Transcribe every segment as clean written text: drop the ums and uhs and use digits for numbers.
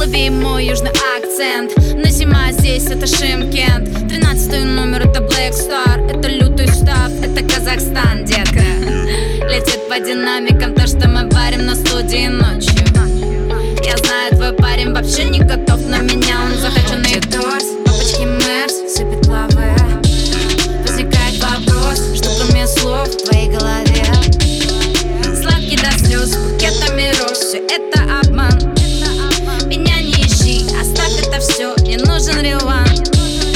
Улови мой южный акцент. Но зима здесь, это Шымкент. 13-й номер, это Black Star. Это лютый став, это Казахстан, детка. Летит по динамикам то, что мы варим на студии ночью. Я знаю, твой парень вообще не готов на меня. Он захоченный торс, папочки Мерс, сыпет лавы. Возникает вопрос, что кроме слов в твоей голове. Сладкий до слез, букетами роз, все это обман. Меня не ищи, оставь это все, не нужен реванш.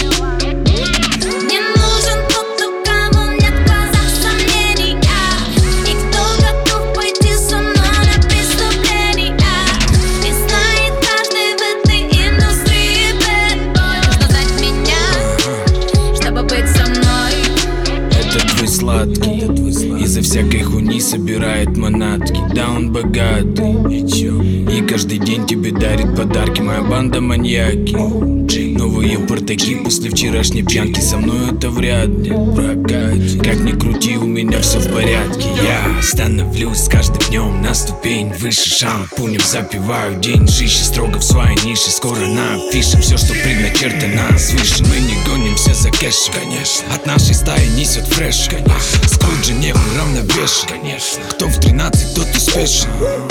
Мне нужен тот, у кого нет в глазах сомнений, и кто готов пойти со мной на преступление. И знает каждый в этой индустрии bad boy. Нужно знать меня, чтобы быть со мной. Это твой сладкий, из-за всякой хуйни собирает манатки. Да, он богатый, и каждый день тебе дарит подарки. Моя банда маньяки, новые портаки после вчерашней пьянки. Со мной это вряд ли прокатит. Как ни крути, у меня все в порядке. Я становлюсь с каждым днем на ступень выше. Шампунем запиваю день, жище строго в своей нише. Скоро на афише все, что предначертано свыше. Мы не гонимся за кэшем, конечно. От нашей стаи несет фреш, конечно. Скруджи не уравновешен, конечно. Кто в 13, тот успешен.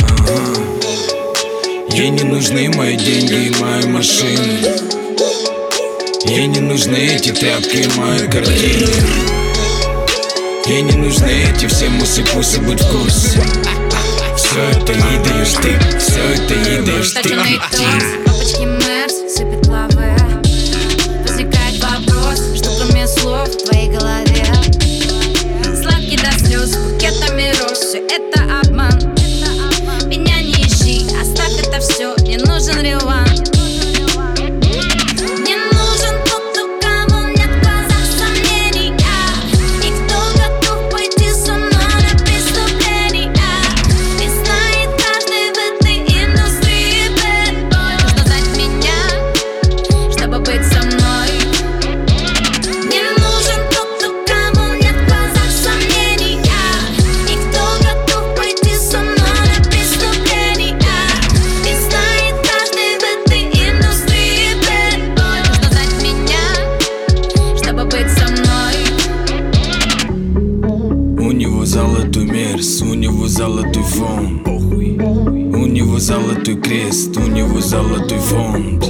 Ей не нужны мои деньги и мои машины. Ей не нужны эти тряпки и мои картины. Ей не нужны эти все мусы-пусы, будь в курсе. Все это ей даешь ты, все это ей даешь ты. Папочки Мерс, сыпет лавы. Возникает вопрос, что кроме слов в твоей голове. Сладкий до слез, букетами роз, все это обман. Меня не ищи, оставь это все, не нужен реванш. Мне нужен тот, у кого нет в глазах сомнений, и кто готов пойти со мной на преступление. И знает каждый в этой индустрии bad boy. Нужно знать меня, чтобы быть со мной. Мне нужен тот, у кого нет в глазах сомнений, и кто готов пойти со мной на преступление. И знает каждый в этой индустрии bad boy. Нужно знать меня, чтобы быть со мной. У него золотой мерс, у него золотой фон. У него золотой крест, у него золотой фон.